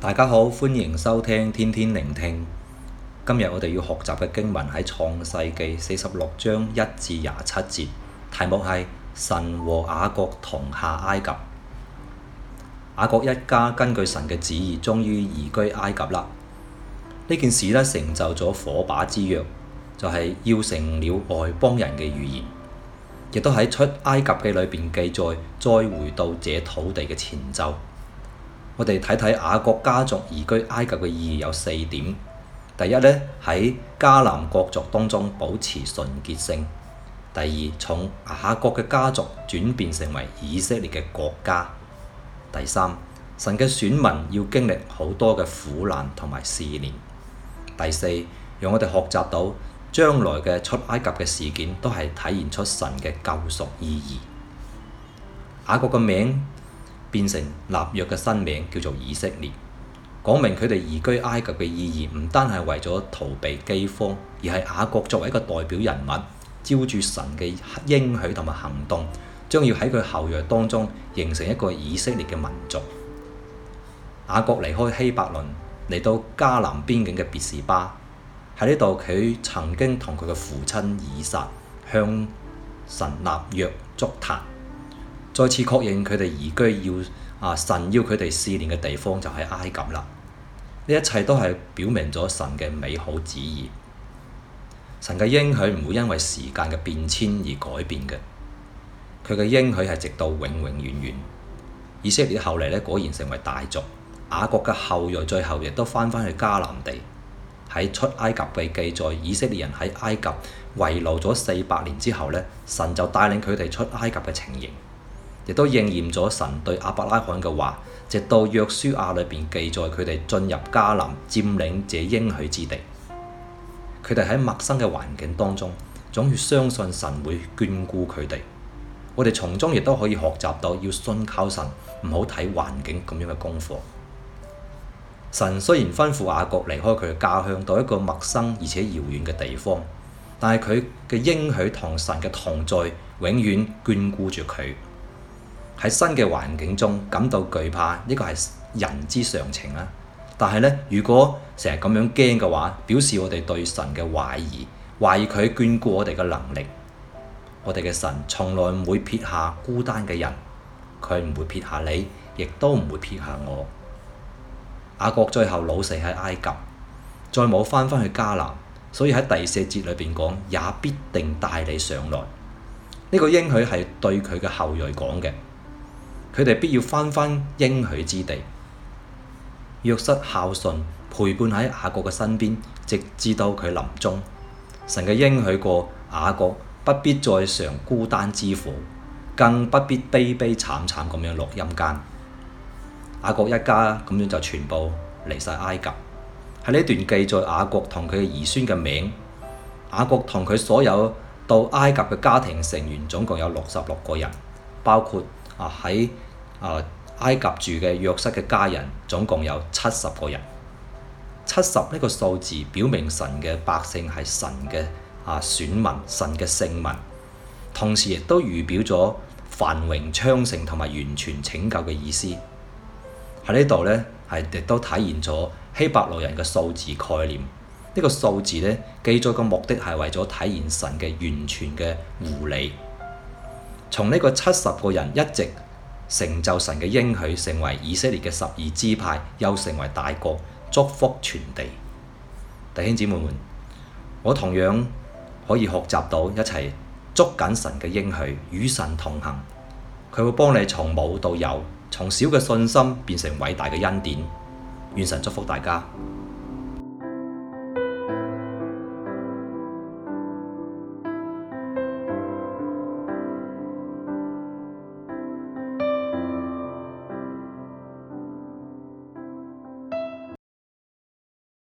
大家好，歡迎收聽天天聆聽。今日我哋要學習嘅經文喺創世記46章1至27節，題目係神和雅各同下埃及。雅各一家根據神嘅旨意，終於移居埃及啦。呢件事成就咗火把之約，就係要成了外邦人嘅預言，亦都喺出埃及記裏邊記載再回到這土地嘅前奏。我哋睇睇雅各家族移居埃及嘅意義有4點。第一喺迦南國族當中保持純潔性。第二，從雅各嘅家族轉變成為以色列嘅國家。第三，神嘅選民要經歷好多嘅苦難同埋試煉。第四，讓我哋學習到將來嘅出埃及嘅事件都係體現出神嘅救贖意義。雅各嘅名變成立約嘅新名，叫做以色列，講明佢哋移居埃及嘅意義唔單係為咗逃避饑荒，而係雅各作為一個代表人物，照住神嘅應許同埋行動，將要喺佢後裔當中形成一個以色列嘅民族。雅各離開希伯倫，嚟到迦南邊境嘅別是巴，喺呢度佢曾經同佢嘅父親以撒向神立約築壇，再次確認佢哋移居神要佢哋試煉嘅地方就係埃及啦。呢一切都係表明咗神嘅美好旨意。神嘅應許唔會因為時間嘅變遷而改變嘅，佢嘅應許係直到永永遠遠。以色列後嚟果然成為大族，雅各嘅後裔最後亦都翻返去迦南地。喺出埃及記記載，以色列人喺埃及遺留咗400年之後神就帶領佢哋出埃及嘅情形，亦都應驗咗神對亞伯拉罕嘅話，直到約書亞裏邊記載佢哋進入迦南，佔領這應許之地。佢哋喺陌生嘅環境當中，總要相信神會眷顧佢哋。我哋從中亦都可以學習到要信靠神，唔好睇環境咁樣嘅功課。神雖然吩咐雅各離開佢嘅家鄉，到一個陌生而且遙遠嘅地方，但係佢嘅應許同神嘅同在，永遠眷顧住佢。喺新嘅環境中感到懼怕，呢個係人之常情啦。但係如果成日咁樣驚嘅話，表示我哋對神嘅懷疑佢眷顧我哋嘅能力。我哋嘅神從來唔會撇下孤單嘅人，佢唔會撇下你，亦都唔會撇下我。雅各最後老死喺埃及，再冇翻返去迦南，所以喺第4節裏邊講，也必定帶你上來。呢個應許係對佢嘅後裔講嘅，佢哋必要翻返應許之地。約瑟孝順陪伴喺雅各嘅身邊，直至到佢臨終。神嘅應許過雅各不必再嘗孤單之苦，更不必悲悲慘慘咁樣落陰間。雅各一家咁樣就全部離晒埃及。喺呢段記載雅各同佢嘅兒孫嘅名，雅各同佢所有到埃及嘅家庭成員總共有66個人，包括喺埃及住嘅約瑟嘅家人總共有70個人。70呢個數字表明神嘅百姓係神嘅選民，神嘅聖民，同時亦都預表咗繁榮昌盛同埋完全拯救嘅意思。喺呢度亦都體現咗希伯來人嘅數字概念。呢個數字記載嘅目的係為咗體現神嘅完全嘅護理。從呢個70個人一直成就神嘅應許，成為以色列嘅12支派，又成為大國，祝福全地。弟兄姊妹們，我同樣可以學習到一齊捉緊神嘅應許，與神同行。佢會幫你從冇到有，從小嘅信心變成偉大嘅恩典。願神祝福大家。